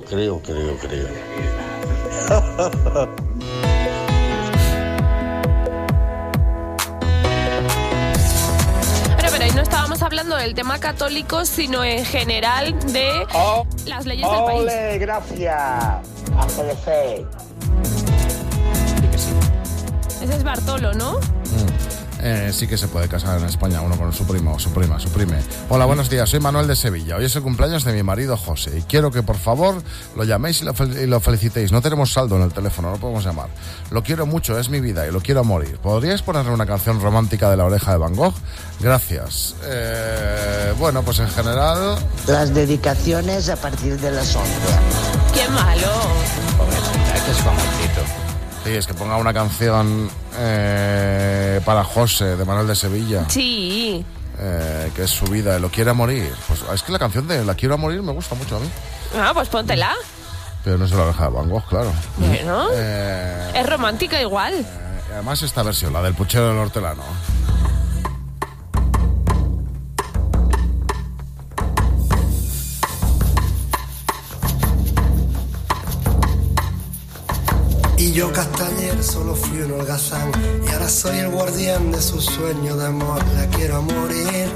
Pero ahí no estábamos hablando del tema católico, sino en general de las leyes del país. ¡Ole, gracias! ¡ACDC! Ese es Bartolo, ¿no? Sí que se puede casar en España uno con su primo o su prima, su prime. Hola, buenos días, soy Manuel de Sevilla. Hoy es el cumpleaños de mi marido José y quiero que por favor lo llaméis y lo felicitéis. No tenemos saldo en el teléfono, no podemos llamar. Lo quiero mucho, es mi vida y lo quiero morir. ¿Podríais ponerle una canción romántica de La Oreja de Van Gogh? Gracias. Bueno, pues en general... Las dedicaciones a partir de las 11. ¡Qué malo! Pobrecita, que es su amorcito. Sí, es que ponga una canción para José, de Manuel de Sevilla. Sí. Que es su vida, lo quiere morir. Pues es que la canción de La quiero morir me gusta mucho a mí. Ah, pues póntela. Pero no es La Oreja de Van Gogh, claro. Bueno. Es romántica igual. Además esta versión, la del Puchero del Hortelano. Y yo que hasta ayer solo fui un holgazán y ahora soy el guardián de su sueño de amor. La quiero morir.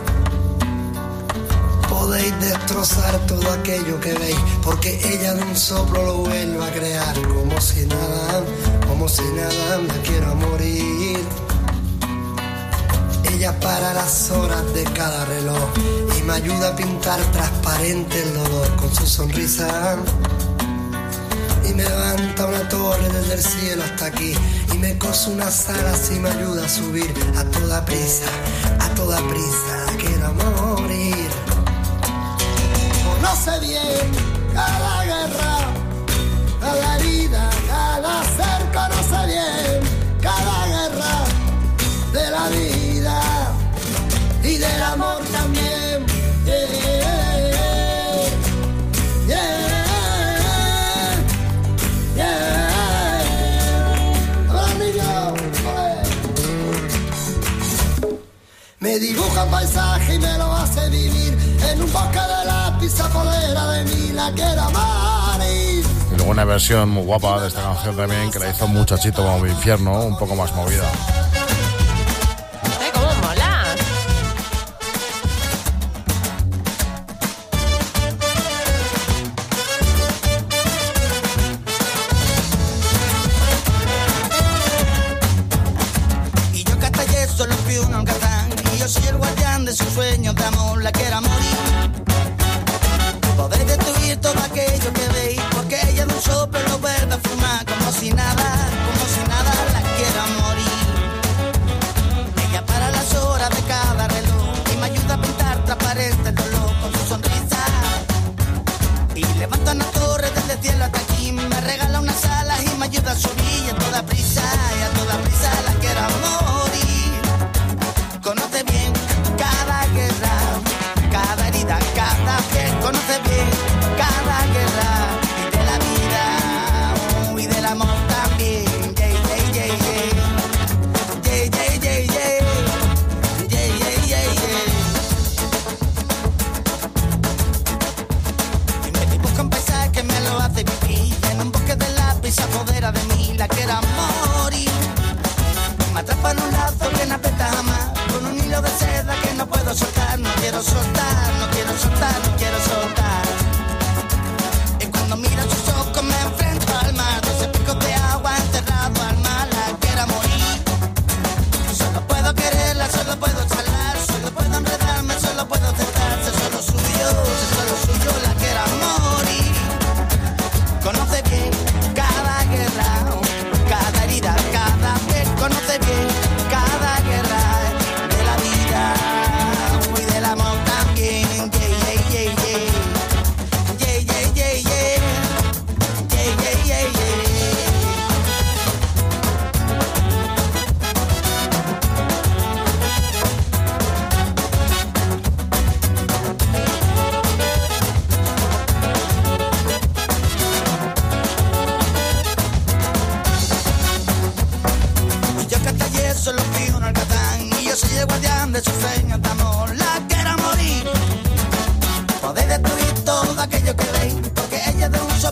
Podéis destrozar todo aquello que veis, porque ella de un soplo lo vuelve a crear. Como si nada, la quiero morir. Ella para las horas de cada reloj y me ayuda a pintar transparente el dolor con su sonrisa. Y me levanta una torre desde el cielo hasta aquí y me cose unas alas y me ayuda a subir a toda prisa, quiero morir. Conoce bien cada guerra, cada herida, cada ser, conoce bien cada guerra de la vida y del amor también. Me dibuja un paisaje y me lo hace vivir en un bosque de lápiz, apodera de mí, la quiero morir. Y luego una versión muy guapa de esta canción también que la hizo un muchachito como Mi Infierno, un poco más movida. ¡Cómo mola! Y yo que hasta ayer solo fui un holgazán. Yo soy el guardián de sus sueños de amor, la quiero morir. Podéis destruir todo aquello que veis, porque ella de un soplo lo vuelve a fumar. Como si nada, la quiero morir. Ella para las horas de cada reloj y me ayuda a pintar transparente el dolor con su sonrisa. Y levanta una torre desde el cielo hasta aquí, me regala unas alas y me ayuda a subir a toda prisa, la quiero morir. Conoce bien cada guerra, cada herida, cada piel. Conoce bien cada guerra y de la vida y del amor también.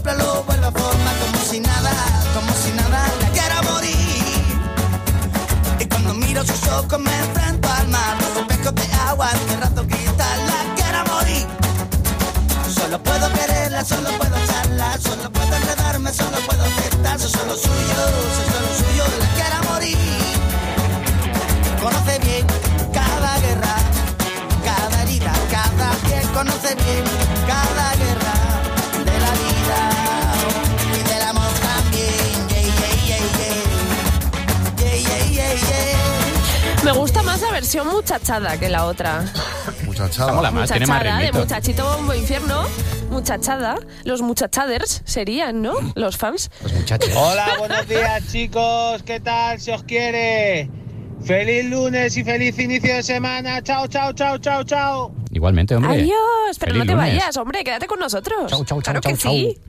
siempre lo vuelve a formar como si nada, la quiero morir. Y cuando miro sus ojos me enfrento al mar, los espejos de agua, cerrando cristal, la quiero morir. Solo puedo quererla, solo puedo echarla, solo puedo enredarme, solo puedo aceptar, soy solo suyo, la quiero morir. Conoce bien cada guerra, cada herida, cada piel, conoce bien cada guerra de la vida y del amor también. Me gusta más la versión muchachada que la otra. Muchachada. Mola más, tiene más Muchachada, de ritmito. muchachito bombo infierno, muchachada. Los muchachaders serían, ¿no? Los fans. Los muchachos. Hola, buenos días, chicos. ¿Qué tal? ¿Se os quiere? Feliz lunes y feliz inicio de semana. Chao, chao, chao, chao, chao. Igualmente, hombre. Adiós, pero Feliz no te lunes. vayas, hombre, quédate con nosotros. Chau, chau, chau, claro chau, que chau. sí.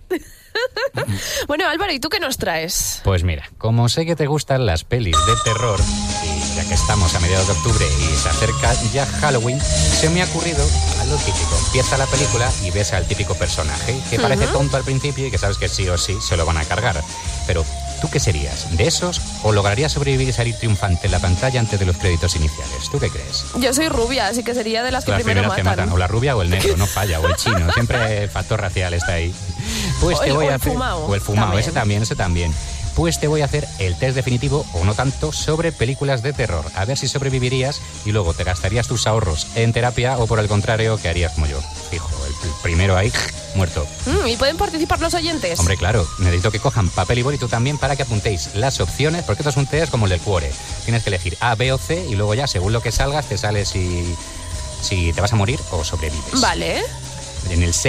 Bueno, Álvaro, ¿y tú qué nos traes? Pues mira, como sé que te gustan las pelis de terror, y ya que estamos a mediados de octubre y se acerca ya Halloween, se me ha ocurrido a lo típico. Empieza la película y ves al típico personaje que parece tonto al principio y que sabes que sí o sí se lo van a cargar. Pero, ¿tú qué serías? ¿De esos? ¿O lograrías sobrevivir y salir triunfante en la pantalla antes de los créditos iniciales? ¿Tú qué crees? Yo soy rubia, así que sería de las que Las primero primeras que matan. O la rubia o el negro, no falla. O el chino. Siempre el factor racial está ahí. Pues O te el- voy o a el hacer. fumao. O el fumao, También. ese también. Pues te voy a hacer el test definitivo, o no tanto, sobre películas de terror. A ver si sobrevivirías y luego te gastarías tus ahorros en terapia o por el contrario, ¿qué harías como yo? Fijo, el primero ahí, muerto. ¿Y pueden participar los oyentes? Hombre, claro, necesito que cojan papel y boli tú también para que apuntéis las opciones, porque esto es un test como el del Cuore. Tienes que elegir A, B o C y luego ya, según lo que salgas, te sale si te vas a morir o sobrevives. Vale. En el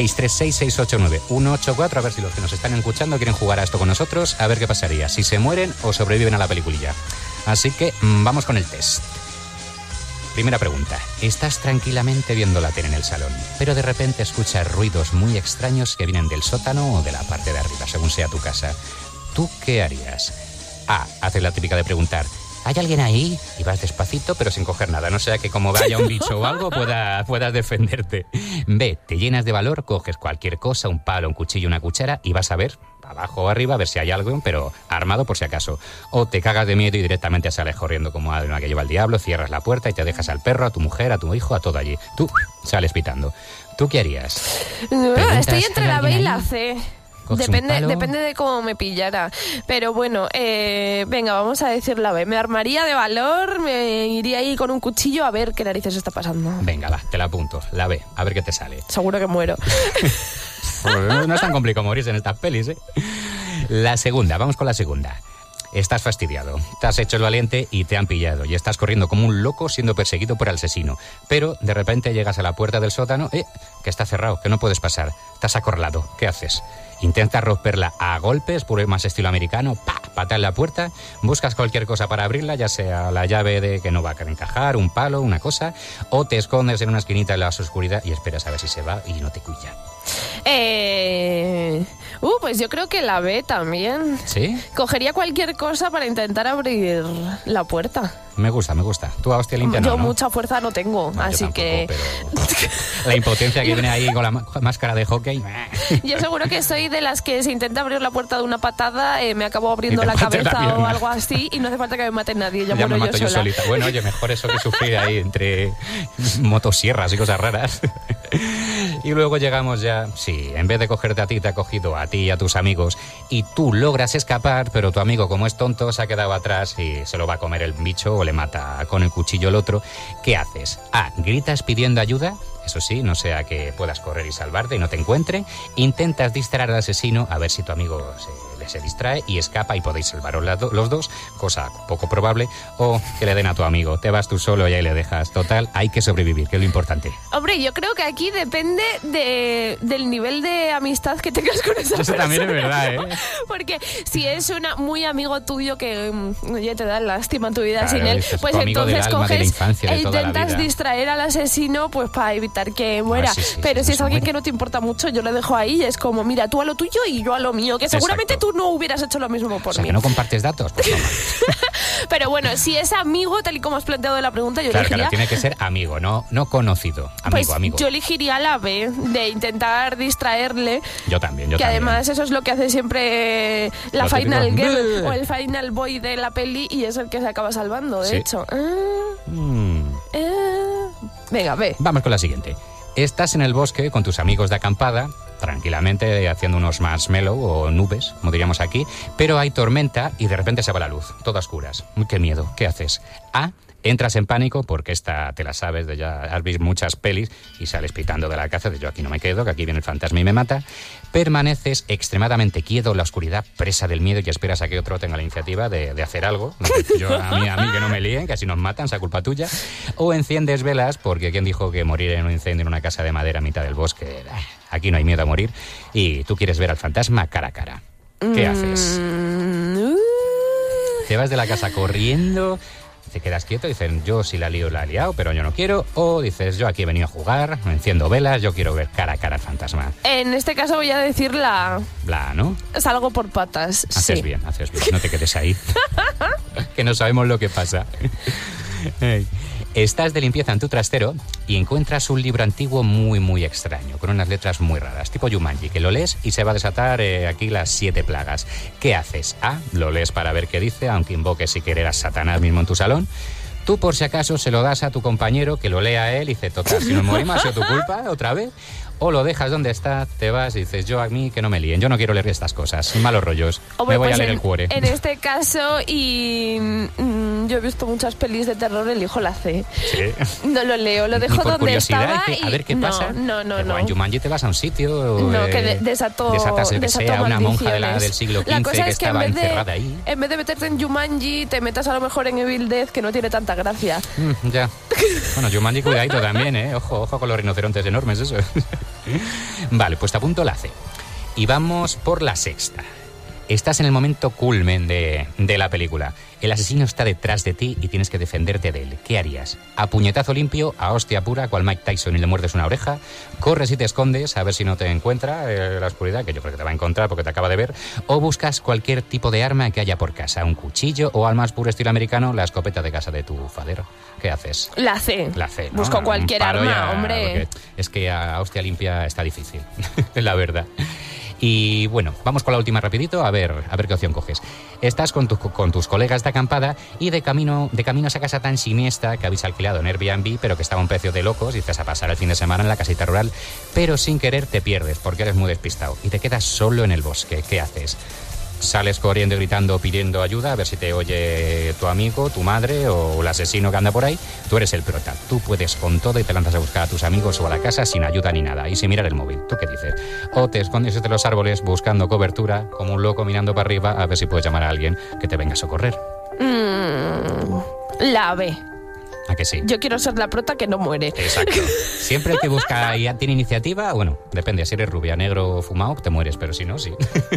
636-689-184, a ver si los que nos están escuchando quieren jugar a esto con nosotros, a ver qué pasaría, si se mueren o sobreviven a la peliculilla. Así que vamos con el test. Primera pregunta. Estás tranquilamente viendo la tele en el salón, pero de repente escuchas ruidos muy extraños que vienen del sótano o de la parte de arriba, según sea tu casa. ¿Tú qué harías? A. Haces la típica de preguntar, ¿hay alguien ahí? Y vas despacito, pero sin coger nada. No sea que como vaya un bicho o algo puedas defenderte. B. Te llenas de valor, coges cualquier cosa, un palo, un cuchillo, una cuchara y vas a ver, abajo o arriba, a ver si hay algo, pero armado por si acaso. O te cagas de miedo y directamente sales corriendo como alma que lleva el diablo, cierras la puerta y te dejas al perro, a tu mujer, a tu hijo, a todo allí. Tú sales pitando. ¿Tú qué harías? Estoy entre la B y la C. ¿Coges un palo? Depende de cómo me pillara. Pero bueno, venga, vamos a decir la B. Me armaría de valor, me iría ahí con un cuchillo a ver qué narices está pasando. Venga, va, te la apunto. La B, a ver qué te sale. Seguro que muero. No es tan complicado morirse en estas pelis, ¿eh? La segunda, vamos con la segunda. Estás fastidiado, te has hecho el valiente y te han pillado y estás corriendo como un loco siendo perseguido por el asesino. Pero de repente llegas a la puerta del sótano, que está cerrado, que no puedes pasar. Estás acorralado, ¿qué haces? Intentas romperla a golpes, por más estilo americano, pateas la puerta, buscas cualquier cosa para abrirla, ya sea la llave de que no va a encajar, un palo, una cosa, o te escondes en una esquinita en la oscuridad y esperas a ver si se va y no te cuilla. Pues yo creo que la B también. ¿Sí? Cogería cualquier cosa para intentar abrir la puerta. Me gusta. Tú a hostia limpia Yo no, ¿no? mucha fuerza no tengo, No, yo así tampoco, que... La impotencia que viene ahí con la máscara de hockey. Yo seguro que soy de las que se intenta abrir la puerta de una patada, me acabo Y abriendo te la parte la cabeza o pierna. algo así y no hace falta que me mate nadie, ya Ya me muero mato yo yo sola. solita. Bueno, oye, mejor eso que sufrir ahí entre motosierras y cosas raras. Y luego llegamos ya, sí, en vez de cogerte a ti, te ha cogido a ti y a tus amigos y tú logras escapar, pero tu amigo, como es tonto, se ha quedado atrás y se lo va a comer el bicho o le mata con el cuchillo el otro. ¿Qué haces? A. Gritas pidiendo ayuda. Eso sí, no sea que puedas correr y salvarte y no te encuentre. Intentas distraer al asesino a ver si tu amigo se distrae y escapa y podéis salvaros los dos, cosa poco probable. O que le den a tu amigo. Te vas tú solo y ahí le dejas. Total, hay que sobrevivir, que es lo importante. Hombre, yo creo que aquí depende del nivel de amistad que tengas con esa Eso persona. también es verdad, ¿eh? Porque si es muy amigo tuyo que oye, te da lástima tu vida Claro, sin él, es pues tu amigo entonces del alma, de la coges infancia, de e toda la intentas vida. distraer al asesino pues para evitar que muera. sí, Pero sí, si no es se alguien muere. que no te importa mucho, yo lo dejo ahí, es como, mira, tú a lo tuyo y yo a lo mío, que seguramente Exacto. tú no hubieras hecho lo mismo por mí. Que no compartes datos. Pues no. Pero bueno, si es amigo, tal y como has planteado la pregunta, yo elegiría... Claro, tiene que ser amigo, no conocido. Amigo. Yo elegiría la B, de intentar distraerle. Yo también. Que además eso es lo que hace siempre la final girl o el final boy de la peli, y es el que se acaba salvando, de hecho. Venga, ve. Vamos con la siguiente. Estás en el bosque con tus amigos de acampada, tranquilamente haciendo unos marshmallow o nubes, como diríamos aquí, pero hay tormenta y de repente se va la luz, todo a oscuras. ¡Qué miedo! ¿Qué haces? A. Entras en pánico porque esta te la sabes, ya has visto muchas pelis y sales pitando de la casa de yo aquí no me quedo, que aquí viene el fantasma y me mata. Permaneces extremadamente quieto en la oscuridad, presa del miedo, y esperas a que otro tenga la iniciativa de hacer algo. A mí que no me líen, que así nos matan, sea culpa tuya. O enciendes velas porque ¿quién dijo que morir en un incendio en una casa de madera a mitad del bosque? Aquí no hay miedo a morir y tú quieres ver al fantasma cara a cara. ¿Qué haces? Te vas de la casa corriendo... Te quedas quieto, dicen, yo si la lío, la he liado, pero yo no quiero. O dices, yo aquí he venido a jugar, me enciendo velas, yo quiero ver cara a cara al fantasma. En este caso voy a decir la... La, ¿no? Salgo por patas, Haces bien, no te quedes ahí. Que no sabemos lo que pasa. Estás de limpieza en tu trastero y encuentras un libro antiguo muy, muy extraño, con unas letras muy raras, tipo Jumanji, que lo lees y se va a desatar aquí las 7 plagas. ¿Qué haces? A. Lo lees para ver qué dice, aunque invoques si quieres a Satanás mismo en tu salón. Tú, por si acaso, se lo das a tu compañero, que lo lea a él y dice, total, si nos morimos ha sido tu culpa, otra vez. O lo dejas donde está, te vas y dices, yo a mí que no me líen, yo no quiero leer estas cosas, malos rollos, me voy a leer el cuore. En este caso, y yo he visto muchas pelis de terror, elijo la C. Sí. No lo leo, lo dejo donde estaba a ver qué pasa. No. En Jumanji te vas a un sitio... que desatas el que sea una monja del siglo XV que estaba encerrada ahí. En vez de meterte en Jumanji, te metas a lo mejor en Evil Dead, que no tiene tanta gracia. Ya. Bueno, Jumanji cuidadito también, ¿eh? Ojo con los rinocerontes enormes, eso. Vale, pues te apunto la C. Y vamos por la sexta. Estás en el momento culmen de la película. El asesino está detrás de ti y tienes que defenderte de él. ¿Qué harías? ¿A puñetazo limpio, a hostia pura, cual Mike Tyson y le muerdes una oreja? ¿Corres y te escondes a ver si no te encuentra la oscuridad, que yo creo que te va a encontrar porque te acaba de ver? ¿O buscas cualquier tipo de arma que haya por casa? ¿Un cuchillo o, al más puro estilo americano, la escopeta de casa de tu fader? ¿Qué haces? La C. La C, ¿no? Busco cualquier arma, hombre. Es que a hostia limpia está difícil, la verdad. Y bueno, vamos con la última rapidito, a ver qué opción coges. Estás con tus colegas de acampada y de camino a esa casa tan siniestra que habéis alquilado en Airbnb, pero que estaba a un precio de locos, y dices a pasar el fin de semana en la casita rural, pero sin querer te pierdes porque eres muy despistado y te quedas solo en el bosque. ¿Qué haces? Sales corriendo, gritando, pidiendo ayuda, a ver si te oye tu amigo, tu madre o el asesino que anda por ahí. Tú eres el prota, tú puedes con todo y te lanzas a buscar a tus amigos o a la casa sin ayuda ni nada y sin mirar el móvil. ¿Tú qué dices? O te escondes entre los árboles buscando cobertura, como un loco mirando para arriba, a ver si puedes llamar a alguien que te venga a socorrer. La B. ¿A que sí? Yo quiero ser la prota que no muere. Exacto. Siempre el que busca y tiene iniciativa, bueno, depende, si eres rubia, negro o fumado, te mueres, pero si no, sí.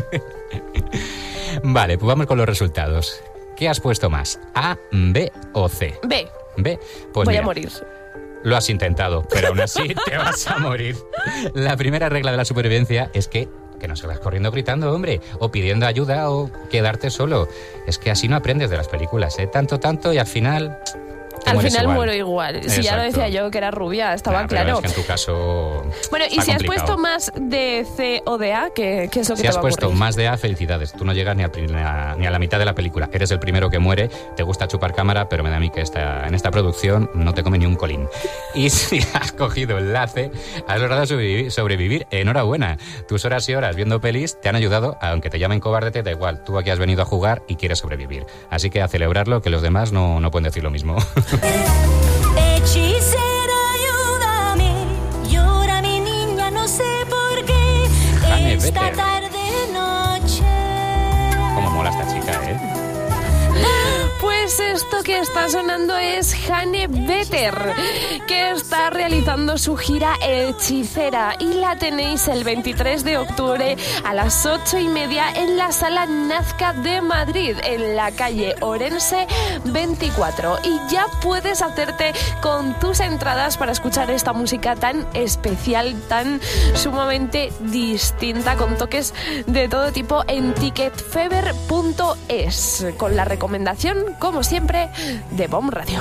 Vale, pues vamos con los resultados. ¿Qué has puesto más? ¿A, B o C? B. B. Pues voy mira, a morir. Lo has intentado, pero aún así te vas a morir. La primera regla de la supervivencia es que no salgas corriendo gritando, hombre, o pidiendo ayuda o quedarte solo. Es que así no aprendes de las películas, ¿eh? Tanto y al final... Al final muero igual. Si ya lo decía yo, que era rubia, estaba claro. Es que en tu caso... Bueno, y si has puesto más de C o de A, ¿qué es lo que te va a ocurrir? Si has puesto más de A, felicidades. Tú no llegas ni a la mitad de la película. Eres el primero que muere, te gusta chupar cámara, pero me da a mí que en esta producción no te come ni un colín. Y si has cogido el C, has logrado sobrevivir. Enhorabuena. Tus horas y horas viendo pelis te han ayudado, aunque te llamen cobarde, te da igual. Tú aquí has venido a jugar y quieres sobrevivir. Así que a celebrarlo, que los demás no pueden decir lo mismo. Hechicera, ayúdame, llora mi niña, no sé por qué. Esta tarde noche. Cómo mola esta chica, ¿eh? Pues esto que está sonando es Hane Vetter, que está realizando su gira Hechicera y la tenéis el 23 de octubre a las 8:30 en la Sala Nazca de Madrid, en la calle Orense 24. Y ya puedes hacerte con tus entradas para escuchar esta música tan especial, tan sumamente distinta, con toques de todo tipo en ticketfever.es, con la recomendación, como siempre, de BOM Radio.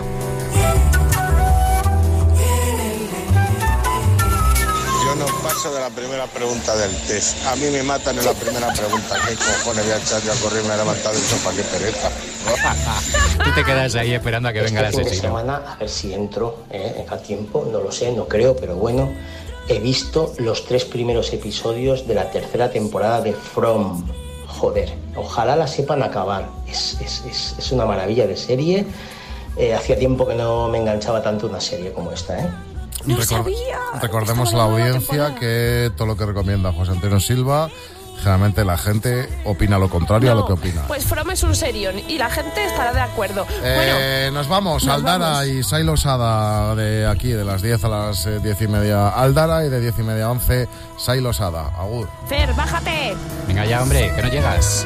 Yo no paso de la primera pregunta del test. A mí me matan en la primera pregunta. ¿Qué cojones voy a echar yo a correr? Me he levantado del sofá, qué pereza. Tú te quedas ahí esperando a que venga el asesino. Este fin de semana, a ver si entro a tiempo, no lo sé, no creo, pero bueno, he visto los 3 primeros episodios de la tercera temporada de From. Joder, ojalá la sepan acabar. Es una maravilla de serie. Hacía tiempo que no me enganchaba tanto una serie como esta, ¿eh? Recordemos a la audiencia que todo lo que recomienda José Antonio Silva, generalmente la gente opina lo contrario a lo que opina. Pues From es un serión y la gente estará de acuerdo. Nos vamos. Aldara y Sailo Sada, de aquí, de las 10 a las 10:30 Aldara, y de 10:30 a 11 Sailo Sada. Agur. Fer, bájate. Venga ya, hombre, que no llegas.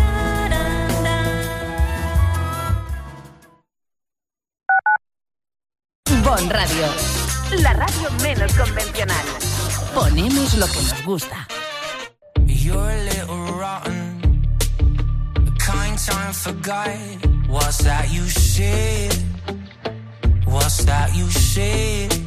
Bon Radio, la radio menos convencional. Ponemos lo que nos gusta. You're a little rotten, a kind time forgot. What's that you said? What's that you said?